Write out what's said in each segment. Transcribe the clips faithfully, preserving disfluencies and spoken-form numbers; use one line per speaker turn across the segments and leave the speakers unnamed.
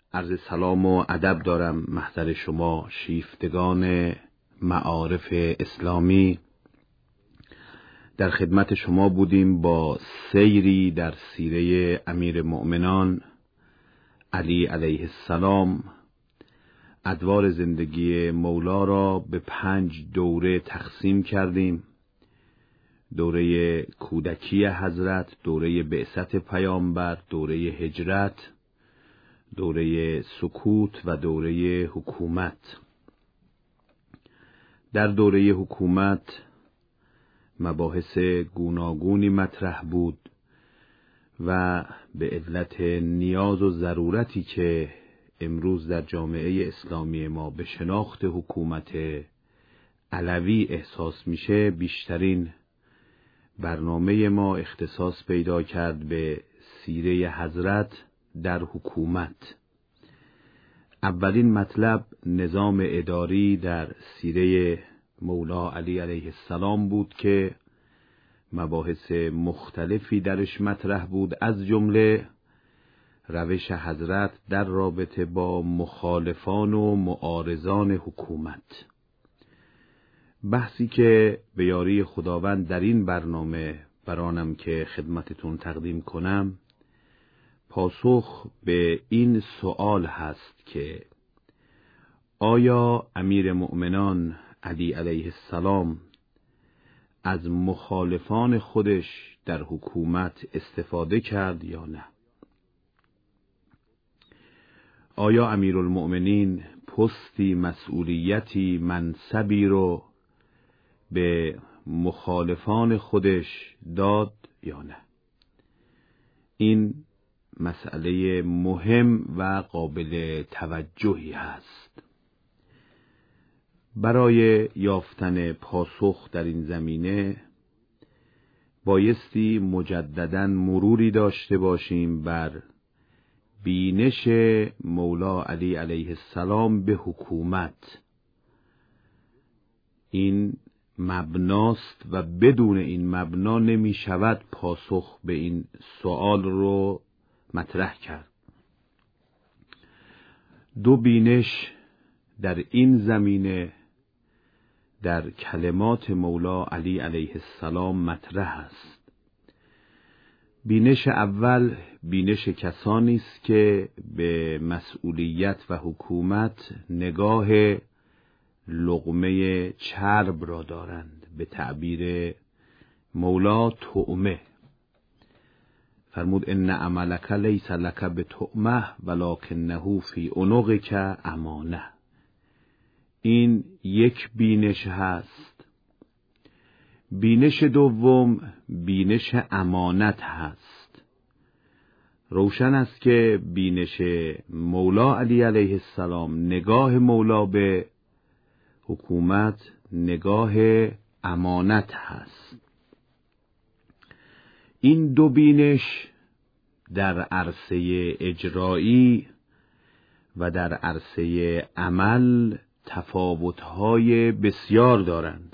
عرض سلام و ادب دارم محضر شما شیفتگان معارف اسلامی. در خدمت شما بودیم با سیری در سیره امیر مؤمنان علی علیه السلام. ادوار زندگی مولا را به پنج دوره تقسیم کردیم: دوره کودکی حضرت، دوره بعثت پیامبر، دوره هجرت، دوره سکوت و دوره حکومت. در دوره حکومت مباحث گوناگونی مطرح بود و به علت نیاز و ضرورتی که امروز در جامعه اسلامی ما به شناخت حکومت علوی احساس میشه، بیشترین برنامه ما اختصاص پیدا کرد به سیره حضرت در حکومت. اولین مطلب نظام اداری در سیره مولا علی علیه السلام بود که مباحث مختلفی درش مطرح بود، از جمله روش حضرت در رابطه با مخالفان و معارضان حکومت. بحثی که به یاری خداوند در این برنامه برانم که خدمتتون تقدیم کنم پاسخ به این سؤال هست که آیا امیر مؤمنان علی علیه السلام از مخالفان خودش در حکومت استفاده کرد یا نه؟ آیا امیرالمؤمنین پستی، مسئولیتی، منصبی رو به مخالفان خودش داد یا نه؟ این مسئله مهم و قابل توجهی هست. برای یافتن پاسخ در این زمینه بایستی مجدداً مروری داشته باشیم بر بینش مولا علی علیه السلام به حکومت. این مبناست و بدون این مبنا نمی شود پاسخ به این سوال رو مطرح کرد. دو بینش در این زمینه در کلمات مولا علی علیه السلام مطرح است. بینش اول بینش کسانی است که به مسئولیت و حکومت نگاه لقمه چرب را دارند، به تعبیر مولا طعمه. فرمود ان عملک لیس لک بطعمه ولکنه فی عنقک امانه. این یک بینش هست. بینش دوم بینش امانت هست. روشن است که بینش مولا علی علیه السلام، نگاه مولا به حکومت نگاه امانت هست. این دو بینش در عرصه اجرایی و در عرصه عمل تفاوت‌های بسیار دارند.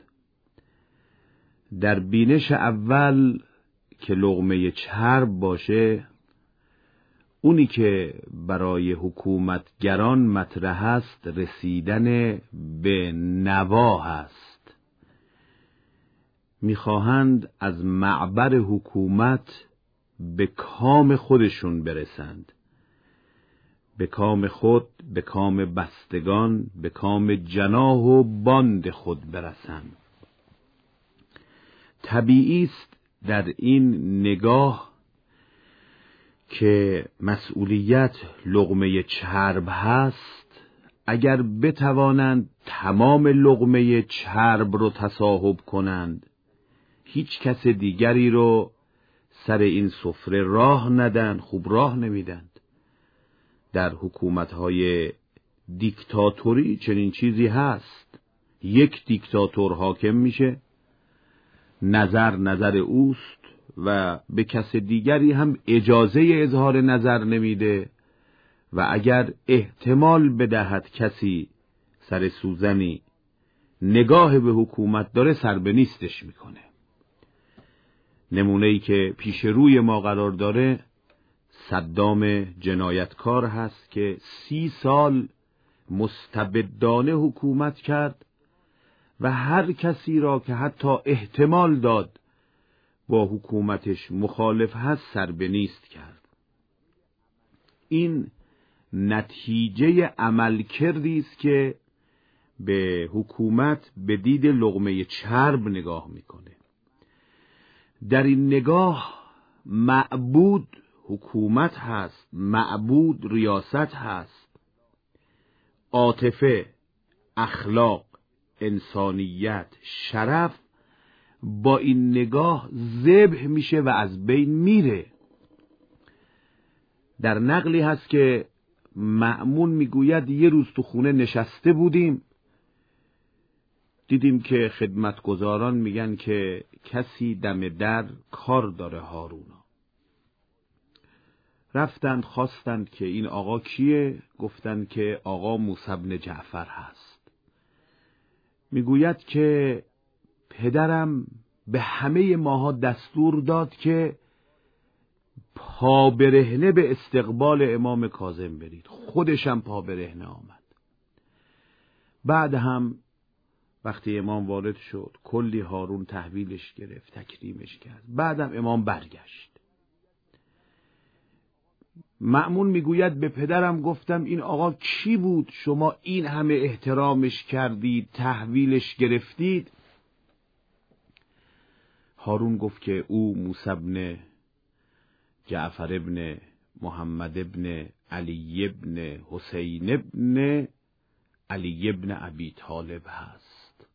در بینش اول که لقمه چرب باشه، اونی که برای حکومتگران مطرح است رسیدن به نوا است. میخواهند از معبر حکومت به کام خودشون برسند، به کام خود، به کام بستگان، به کام جناح و باند خود برسند. طبیعی است در این نگاه که مسئولیت لقمه چرب هست، اگر بتوانند تمام لقمه چرب رو تصاحب کنند، هیچ کس دیگری رو سر این سفره راه ندن، خوب راه نمیدند. در حکومت‌های دیکتاتوری چنین چیزی هست. یک دیکتاتور حاکم میشه، نظر نظر اوست و به کس دیگری هم اجازه اظهار نظر نمیده و اگر احتمال بدهد کسی سر سوزنی نگاه به حکومت داره سر به نیستش میکنه. نمونه‌ای که پیش روی ما قرار داره صدام جنایتکار هست که سی سال مستبدانه حکومت کرد و هر کسی را که حتی احتمال داد با حکومتش مخالف هست سر به نیست کرد. این نتیجه عملکردی است که به حکومت به دید لقمه چرب نگاه میکنه. در این نگاه معبود حکومت هست، معبود ریاست هست. عاطفه، اخلاق، انسانیت، شرف با این نگاه ذبح میشه و از بین میره. در نقلی هست که مأمون میگوید یه روز تو خونه نشسته بودیم، دیدیم که خدمتگزاران میگن که کسی دم در کار داره هارونا. رفتند خواستند که این آقا کیه؟ گفتند که آقا موسی بن جعفر هست. میگوید که پدرم به همه ماها دستور داد که پا برهنه به استقبال امام کاظم برید. خودشم پا برهنه آمد. بعد هم وقتی امام وارد شد کلی هارون تحویلش گرفت، تکریمش کرد. بعدم امام برگشت. مأمون میگوید به پدرم گفتم این آقا کی بود شما این همه احترامش کردید، تحویلش گرفتید؟ هارون گفت که او موسی بن جعفر ابن محمد ابن علی ابن حسین ابن علی ابن ابی طالب هست.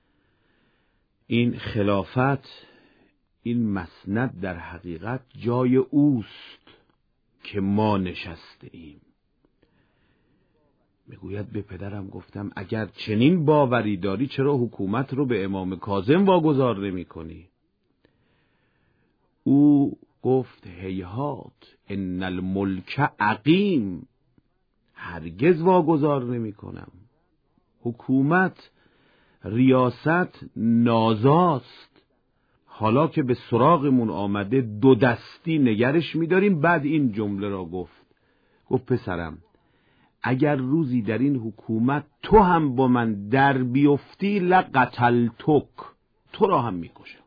این خلافت، این مسند در حقیقت جای اوست که ما نشسته ایم. میگوید به پدرم گفتم اگر چنین باوری داری چرا حکومت رو به امام کاظم واگذار نمی کنی؟ او گفت هیهات ان الملک عقیم، هرگز واگذار نمی کنم. حکومت، ریاست نازاست. حالا که به سراغمون آمده دو دستی نگرش می‌داریم. بعد این جمله را گفت گفت پسرم اگر روزی در این حکومت تو هم با من در بیفتی لقتلتک، تو را هم میکشم.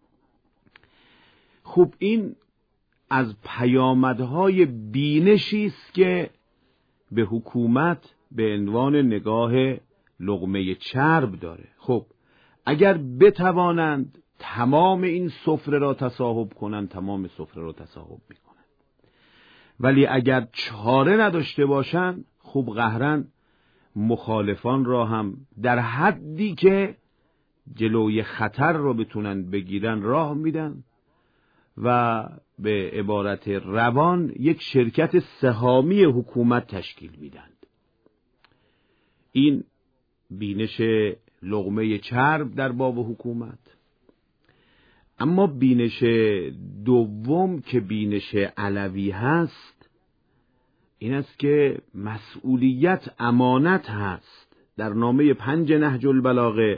خب این از پیامدهای بینشی است که به حکومت به عنوان نگاه لقمه چرب داره. خب اگر بتوانند تمام این سفره را تصاحب کنند، تمام سفره را تصاحب میکنند. ولی اگر چاره نداشته باشند، خب قهرن مخالفان را هم در حدی که جلوی خطر را بتونن بگیرن راه میدن و به عبارت روان یک شرکت سهامی حکومت تشکیل میدند. این بینش لقمه چرب در باب حکومت. اما بینش دوم که بینش علوی هست این است که مسئولیت امانت هست. در نامه پنج نهج البلاغه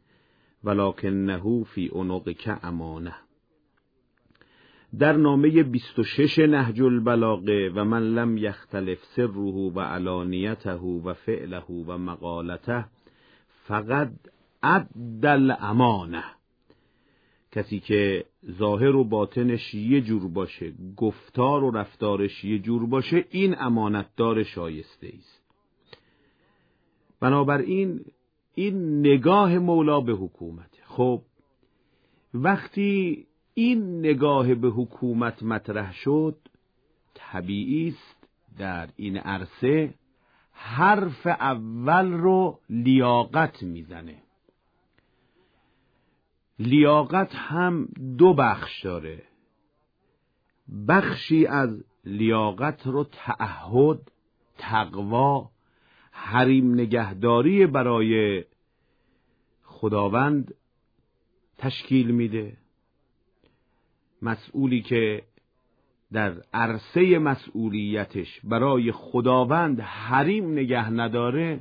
ولکنه فی عنقک امانه، در نامه بیست و شش نهج البلاغه و من لم یختلف سره و علانیته و فعله و مقالته فقط ادى الامانه، کسی که ظاهر و باطنش یه جور باشه، گفتار و رفتارش یه جور باشه، این امانتدار شایسته است. بنابراین این نگاه مولا به حکومت. خب وقتی این نگاه به حکومت مطرح شد، طبیعی است در این عرصه حرف اول رو لیاقت میزنه. لیاقت هم دو بخش داره. بخشی از لیاقت رو تعهد، تقوا، حریم نگهداری برای خداوند تشکیل میده. مسئولی که در عرصه مسئولیتش برای خداوند حریم نگه نداره،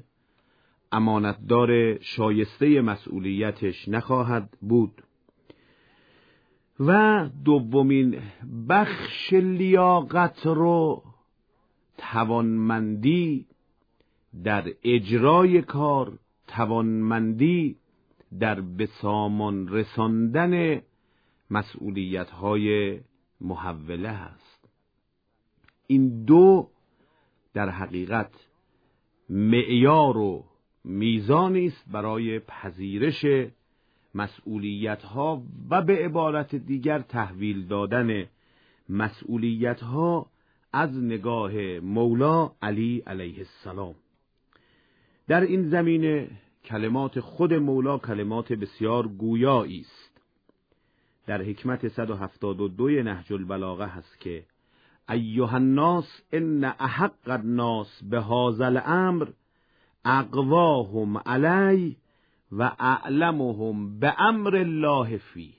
امانتدار شایسته مسئولیتش نخواهد بود. و دومین بخش لیاقت رو توانمندی در اجرای کار، توانمندی در بسامان رساندن مسئولیت‌های محوله هست. این دو در حقیقت معیار و میزانی است برای پذیرش مسئولیت‌ها و به عبارت دیگر تحویل دادن مسئولیت‌ها از نگاه مولا علی علیه السلام. در این زمینه کلمات خود مولا کلمات بسیار گویایی است. در حکمت صد و هفتاد و دو نهج البلاغه هست که ایها الناس ان احق الناس بهذا الامر اقواهم علی و اعلمهم بامر الله فی.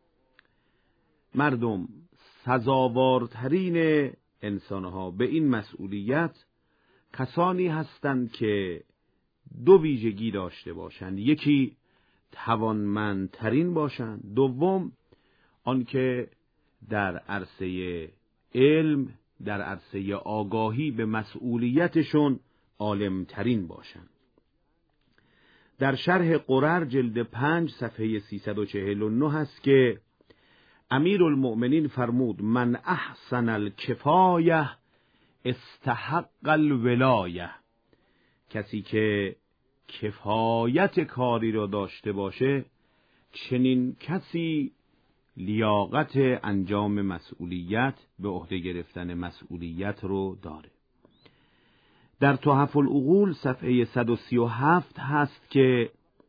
مردم، سزاوارترین انسانها به این مسئولیت کسانی هستند که دو ویژگی داشته باشند. یکی توانمندترین باشند، دوم آنکه در عرصه علم، در عرصه آگاهی به مسئولیتشون عالمترین باشند. در شرح قرر جلد پنج صفحه سیصد و چهل و نه هست که امیرالمؤمنین فرمود من احسن الکفایه استحق الولایه. کسی که کفایت کاری را داشته باشه، چنین کسی لیاقت انجام مسئولیت، به عهده گرفتن مسئولیت رو داره. در تحف العقول صفحه صد و سی و هفت هست که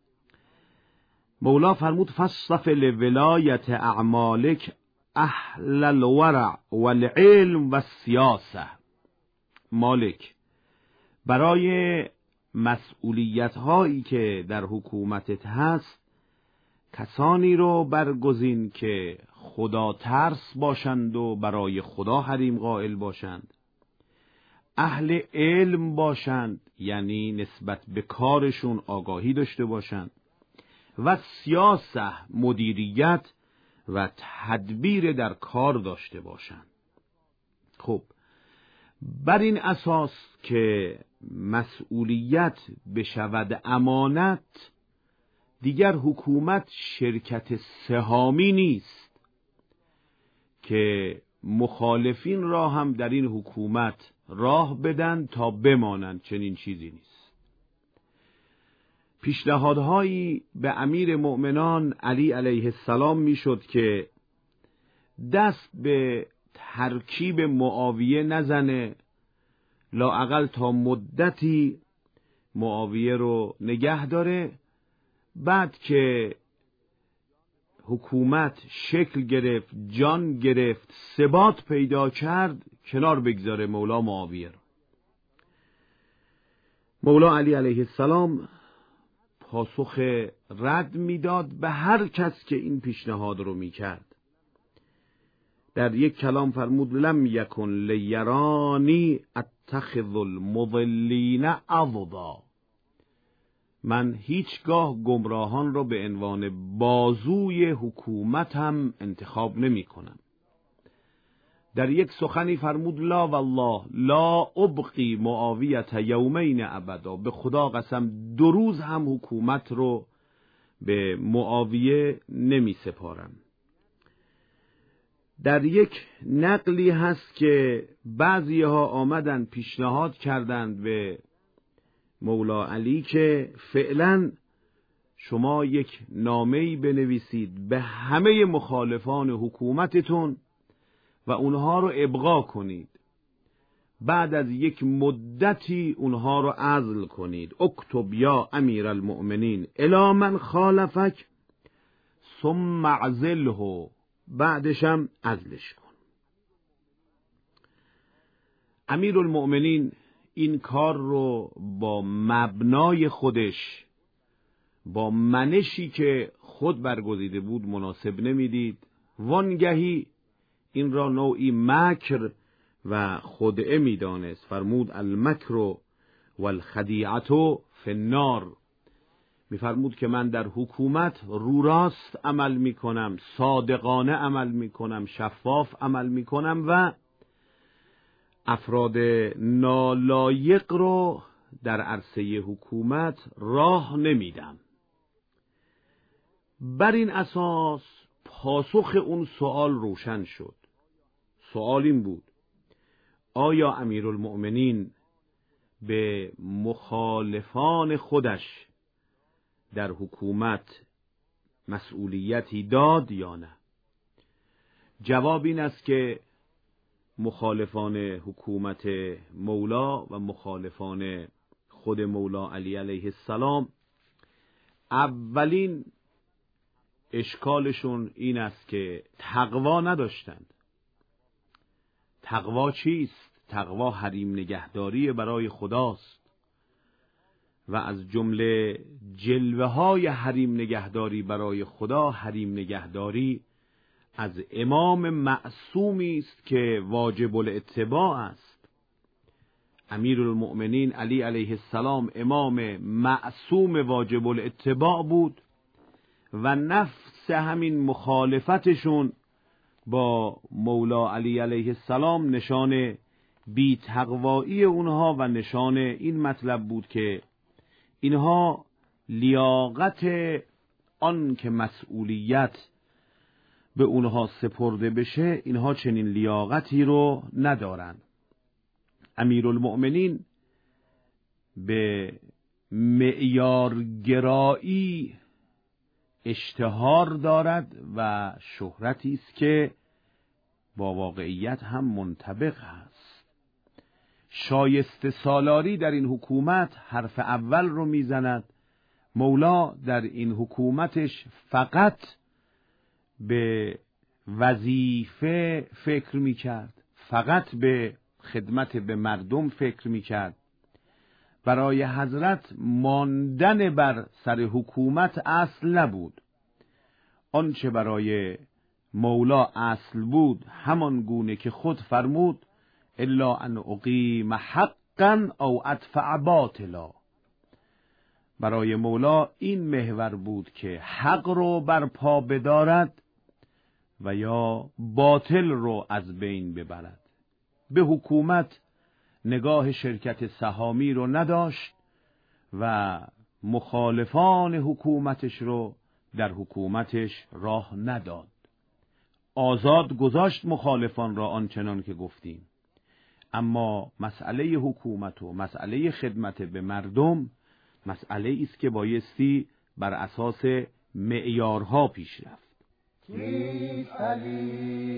مولا فرمود فاصطف لولایت اعمالک اهل الورع والعلم والسیاسه. مالک، برای مسئولیت هایی که در حکومتت هست کسانی رو برگزین که خدا ترس باشند و برای خدا حریم قائل باشند، اهل علم باشند یعنی نسبت به کارشون آگاهی داشته باشند، و سیاسه مدیریت و تدبیر در کار داشته باشند. خب بر این اساس که مسئولیت بشود امانت، دیگر حکومت شرکت سهامی نیست که مخالفین را هم در این حکومت راه بدن تا بمانند. چنین چیزی نیست. پیشنهادهایی به امیر مؤمنان علی علیه السلام میشد که دست به ترکیب معاویه نزنه، لااقل تا مدتی معاویه رو نگه داره، بعد که حکومت شکل گرفت، جان گرفت، ثبات پیدا کرد، کنار بگذاره مولا معاویه رو. مولا علی علیه السلام پاسخ رد میداد به هر کس که این پیشنهاد رو میکرد. در یک کلام فرمود لم یکن لیرانی اتخذ المضلین عضدا. من هیچگاه گمراهان را به عنوان بازوی حکومتم انتخاب نمی کنم. در یک سخنی فرمود لا والله لا ابقی معاویت یومین ابدا. به خدا قسم دو روز هم حکومت رو به معاویه نمی سپارم. در یک نقلی هست که بعضی ها آمدن پیشنهاد کردند به مولا علی که فعلا شما یک نامه‌ای بنویسید به همه مخالفان حکومتتون و اونها رو ابقا کنید، بعد از یک مدتی اونها رو عزل کنید. اکتب یا امیر المؤمنین الی من خالفک ثم اعزله، بعدشم عزلش کن. امیر المؤمنین این کار رو با مبنای خودش، با منشی که خود برگزیده بود مناسب نمیدید. وانگهی این را نوعی مکر و خدعه میدانست. فرمود المکر والخدیعة فی النار. می‌فرمود که من در حکومت رو راست عمل می‌کنم، صادقانه عمل می‌کنم، شفاف عمل می‌کنم و افراد نالایق رو در عرصه حکومت راه نمیدم. بر این اساس پاسخ اون سوال روشن شد. سوال این بود: آیا امیرالمؤمنین به مخالفان خودش در حکومت مسئولیتی داد یا نه؟ جواب این است که مخالفان حکومت مولا و مخالفان خود مولا علی علیه السلام اولین اشکالشون این است که تقوا نداشتند. تقوا چیست؟ تقوا حریم نگهداری برای خداست و از جمله جلوه های حریم نگهداری برای خدا حریم نگهداری از امام معصومی است که واجب الاتباع است. امیرالمؤمنین علی علیه السلام امام معصوم واجب الاتباع بود و نفس همین مخالفتشون با مولا علی علیه السلام نشان بی تقوایی اونها و نشان این مطلب بود که اینها لیاقت آن که مسئولیت به اونها سپرده بشه اینها چنین لیاقتی رو ندارند. امیرالمؤمنین به معیارگرایی اشتهار دارد و شهرتی است که با واقعیت هم منطبق است. شایسته سالاری در این حکومت حرف اول رو میزند. مولا در این حکومتش فقط به وظیفه فکر میکرد، فقط به خدمت به مردم فکر میکرد. برای حضرت ماندن بر سر حکومت اصل نبود. آنچه برای مولا اصل بود همان گونه که خود فرمود: الا ان اقیم حقا او ادفع باطلا. برای مولا این محور بود که حق رو برپا بدارد و یا باطل رو از بین ببرد. به حکومت نگاه شرکت سهامی رو نداشت و مخالفان حکومتش رو در حکومتش راه نداد. آزاد گذاشت مخالفان را آنچنان که گفتیم، اما مسئله حکومت و مسئله خدمت به مردم مسئله است که بایستی بر اساس معیارها پیش رفت.
کیست علی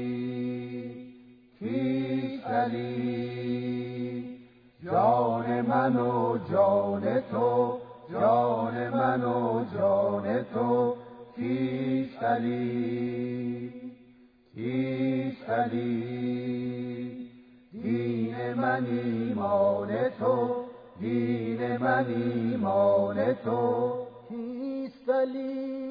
کیست علی جان من و جان تو، جان من و جان تو. کیست علی کیست علی دین من ایمان تو، دین من ایمان تو. کیست علی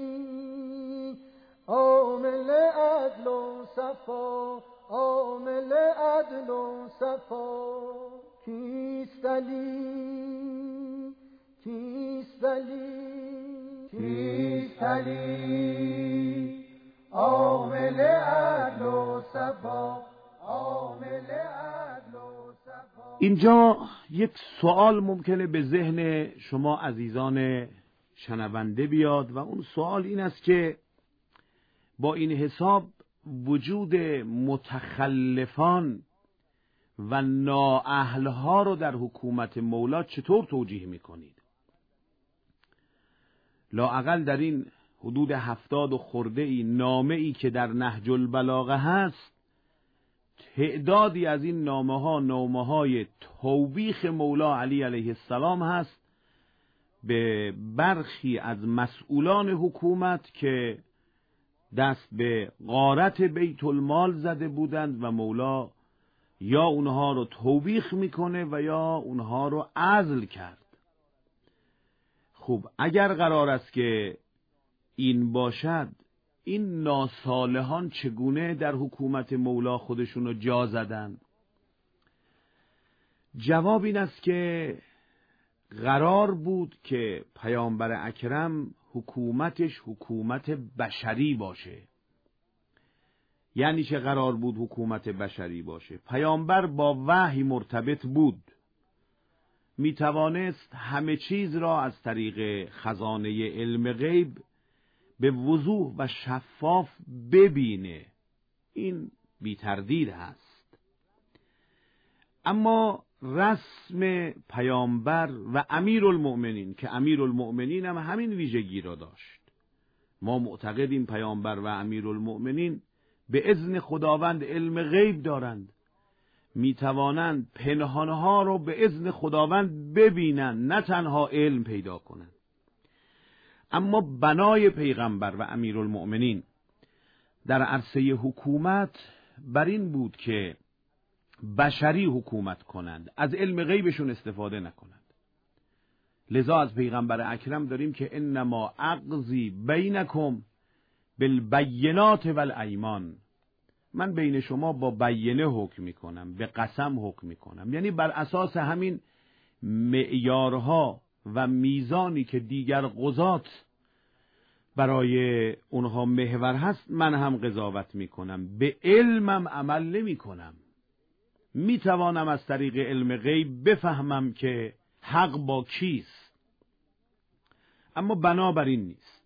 عامل عدل و صفا، عامل عدل و صفا. کیست علی کیست علی کیست علی عامل عدل و صفا، عامل عدل و صفا.
اینجا یک سوال ممکنه به ذهن شما عزیزان شنونده بیاد و اون سوال این است که با این حساب وجود متخلفان و نااهلها رو در حکومت مولا چطور توجیه میکنید؟ لااقل در این حدود هفتاد و خورده ای نامه ای که در نهج البلاغه هست، تعدادی از این نامه ها نامه های توبیخ مولا علی علیه السلام هست به برخی از مسئولان حکومت که دست به غارت بیت المال زده بودند و مولا یا اونها رو توبیخ میکنه و یا اونها رو عزل کرد. خب اگر قرار است که این باشد، این ناصالحان چگونه در حکومت مولا خودشون رو جا زدن؟ جواب این است که قرار بود که پیامبر اکرم حکومتش حکومت بشری باشه. یعنی چه قرار بود حکومت بشری باشه؟ پیامبر با وحی مرتبط بود، می توانست همه چیز را از طریق خزانه علم غیب به وضوح و شفاف ببینه، این بی تردید هست. اما رسم پیامبر و امیرالمؤمنین که امیرالمؤمنین هم همین ویژگی را داشت. ما معتقدیم پیامبر و امیرالمؤمنین به اذن خداوند علم غیب دارند، می توانند پنهانها را به اذن خداوند ببینند، نه تنها علم پیدا کنند. اما بنای پیغمبر و امیرالمؤمنین در عرصه حکومت بر این بود که بشری حکومت کنند، از علم غیبشون استفاده نکنند. لذا از پیغمبر اکرم داریم که انما اقضی بینکم بالبینات والایمان، من بین شما با بینه حکم میکنم، به قسم حکم میکنم. یعنی بر اساس همین معیارها و میزانی که دیگر قضات برای اونها محور هست، من هم قضاوت میکنم، به علمم عمل نمیکنم. میتوانم از طریق علم غیب بفهمم که حق با کیست، اما بنابراین نیست.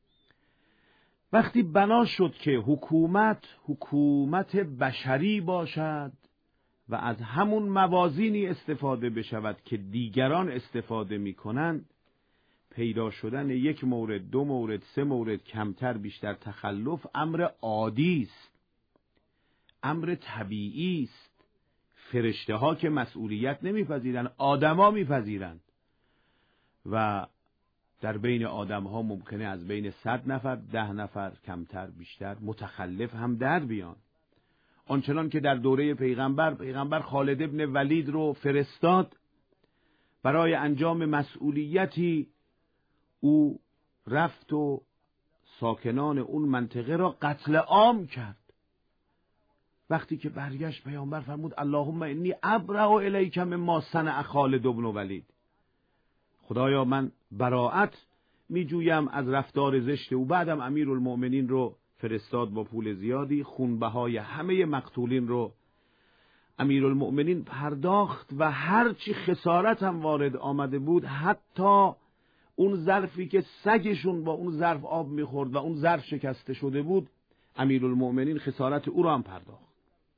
وقتی بنا شد که حکومت حکومت بشری باشد و از همون موازینی استفاده بشود که دیگران استفاده میکنند، پیدا شدن یک مورد، دو مورد، سه مورد کمتر بیشتر تخلف امر عادی است، امر طبیعی است. فرشته ها که مسئولیت نمیپذیرند، آدما میپذیرند و در بین آدم ها ممکنه از بین صد نفر ده نفر کمتر بیشتر متخلف هم در بیان. آنچنان که در دوره پیغمبر پیغمبر خالد ابن ولید رو فرستاد برای انجام مسئولیتی، او رفت و ساکنان اون منطقه را قتل عام کرد. وقتی که برگشت پیامبر فرمود اللهم انی ابرأ الیک مما صنع خالد ابن ولید، خدایا من براءت می جویم از رفتار زشت او. بعدم امیرالمؤمنین رو فرستاد با پول زیادی، خونبهای همه مقتولین رو امیرالمؤمنین پرداخت و هرچی خسارت هم وارد آمده بود، حتی اون ظرفی که سگشون با اون ظرف آب میخورد و اون ظرف شکسته شده بود، امیرالمؤمنین خسارت او را هم پرداخت.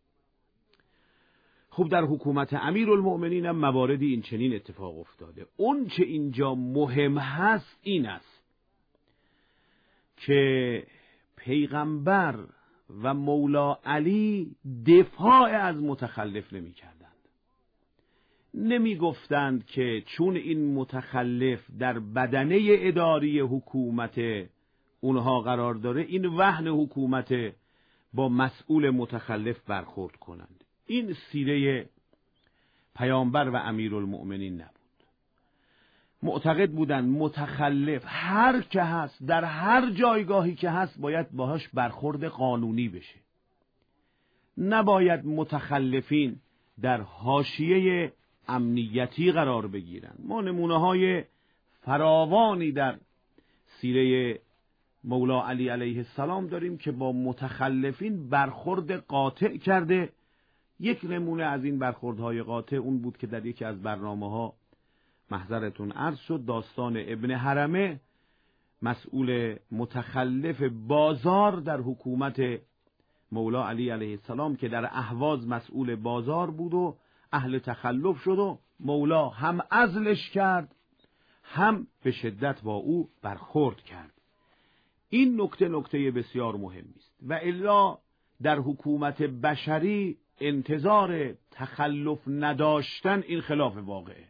خب در حکومت امیرالمؤمنین هم مواردی این چنین اتفاق افتاده. اون چه اینجا مهم هست این است که پیغمبر و مولا علی دفاع از متخلف نمی کردند. نمی گفتند که چون این متخلف در بدنه اداری حکومت اونها قرار داره، این وهن حکومت با مسئول متخلف برخورد کنند. این سیره پیامبر و امیرالمؤمنین نبود. معتقد بودند متخلف هر که هست، در هر جایگاهی که هست، باید باهاش برخورد قانونی بشه. نباید متخلفین در حاشیه امنیتی قرار بگیرند. ما نمونه های فراوانی در سیره مولا علی علیه السلام داریم که با متخلفین برخورد قاطع کرده. یک نمونه از این برخوردهای قاطع اون بود که در یکی از برنامه‌ها محضرتون عرض شد، داستان ابن حرمه، مسئول متخلف بازار در حکومت مولا علی علیه السلام که در اهواز مسئول بازار بود و اهل تخلف شد و مولا هم عزلش کرد هم به شدت با او برخورد کرد. این نکته نکته بسیار مهمی است و الا در حکومت بشری انتظار تخلف نداشتن این خلاف واقعه.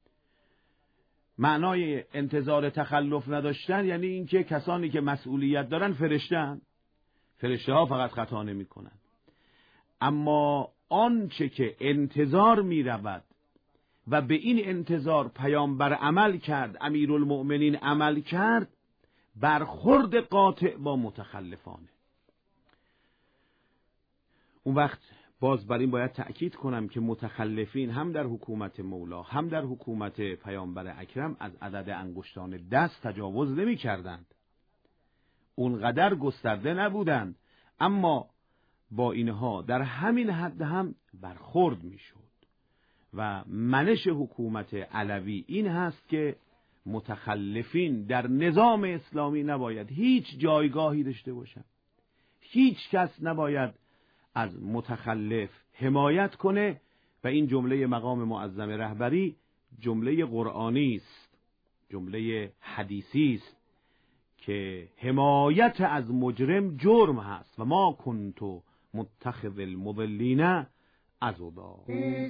معنای انتظار تخلف نداشتن یعنی اینکه کسانی که مسئولیت دارن فرشته‌اند، فرشته ها فقط خطا نمی کنند. اما آنچه که انتظار می رود و به این انتظار پیامبر عمل کرد، امیرالمؤمنین عمل کرد، برخورد قاطع با متخلفانه. اون وقت باز بر این باید تأکید کنم که متخلفین هم در حکومت مولا هم در حکومت پیامبر اکرم از عدد انگشتان دست تجاوز نمی کردند. اونقدر گسترده نبودند، اما با اینها در همین حد هم برخورد می شد. و منش حکومت علوی این هست که متخلفین در نظام اسلامی نباید هیچ جایگاهی داشته باشند. هیچ کس نباید از متخلف حمایت کنه و این جمله مقام معظم رهبری جمله قرآنی است، جمله حدیثی است که حمایت از مجرم جرم هست و ما کنت متخذ المضلین عضدا.
فی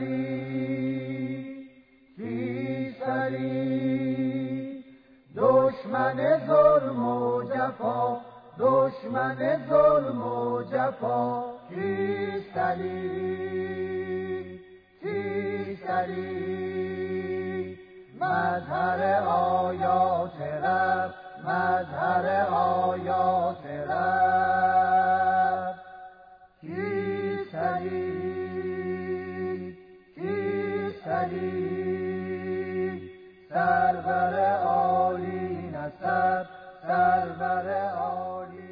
سلی فی سلی دشمن ظلم و جفا، دشمن ظلم و جفا کیست علی کیست علی؟ مظهر آیات رب، مظهر آیات رب کیست علی کیست علی؟ سرور عالی نسب، سرور عالی